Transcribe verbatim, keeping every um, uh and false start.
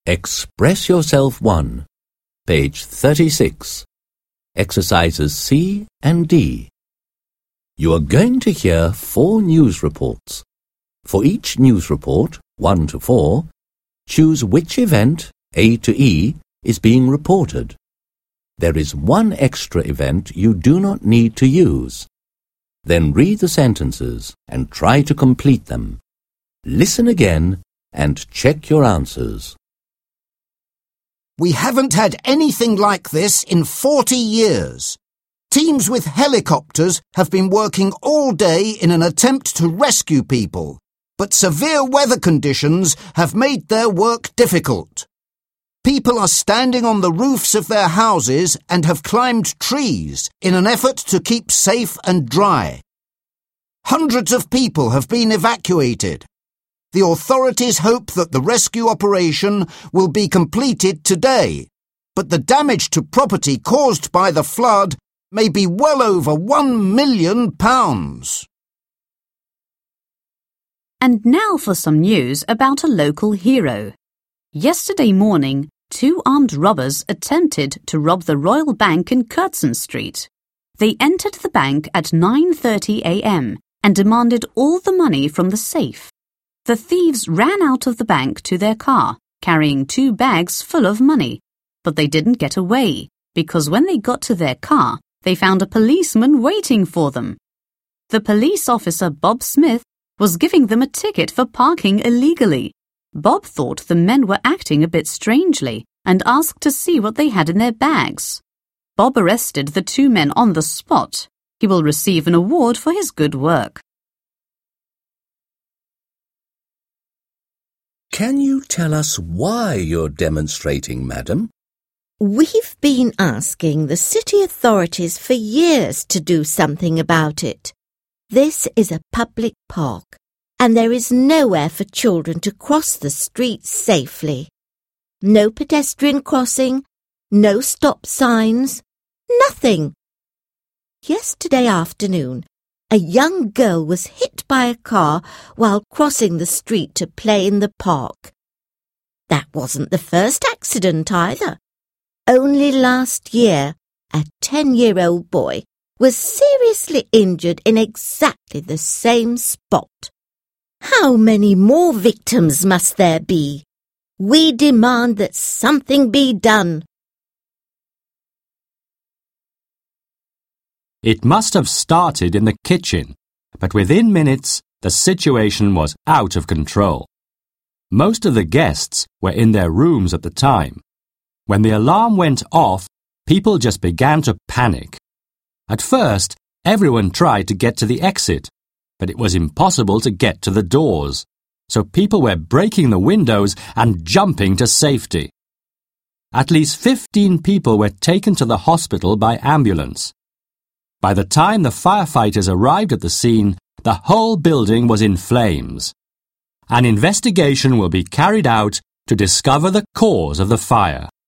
Express Yourself one, page thirty-six. Exercises C and D. You are going to hear four news reports. For each news report, one to four, choose which event, A to E, is being reported. There is one extra event you do not need to use. Then read the sentences and try to complete them. Listen again and check your answers. We haven't had anything like this in forty years. Teams with helicopters have been working all day in an attempt to rescue people, but severe weather conditions have made their work difficult. People are standing on the roofs of their houses and have climbed trees in an effort to keep safe and dry. Hundreds of people have been evacuated. The authorities hope that the rescue operation will be completed today, but the damage to property caused by the flood may be well over one million pounds. And now for some news about a local hero. Yesterday morning, two armed robbers attempted to rob the Royal Bank in Curzon Street. They entered the bank at nine thirty a m and demanded all the money from the safe. The thieves ran out of the bank to their car, carrying two bags full of money. But they didn't get away, because when they got to their car, they found a policeman waiting for them. The police officer, Bob Smith, was giving them a ticket for parking illegally. Bob thought the men were acting a bit strangely and asked to see what they had in their bags. Bob arrested the two men on the spot. He will receive an award for his good work. Can you tell us why you're demonstrating, madam? We've been asking the city authorities for years to do something about it. This is a public park, and there is nowhere for children to cross the street safely. No pedestrian crossing, no stop signs, nothing. Yesterday afternoon, a young girl was hit by a car while crossing the street to play in the park. That wasn't the first accident either. Only last year, a ten-year-old boy was seriously injured in exactly the same spot. How many more victims must there be? We demand that something be done. It must have started in the kitchen, but within minutes the situation was out of control. Most of the guests were in their rooms at the time. When the alarm went off, people just began to panic. At first, everyone tried to get to the exit, but it was impossible to get to the doors, so people were breaking the windows and jumping to safety. At least fifteen people were taken to the hospital by ambulance. By the time the firefighters arrived at the scene, the whole building was in flames. An investigation will be carried out to discover the cause of the fire.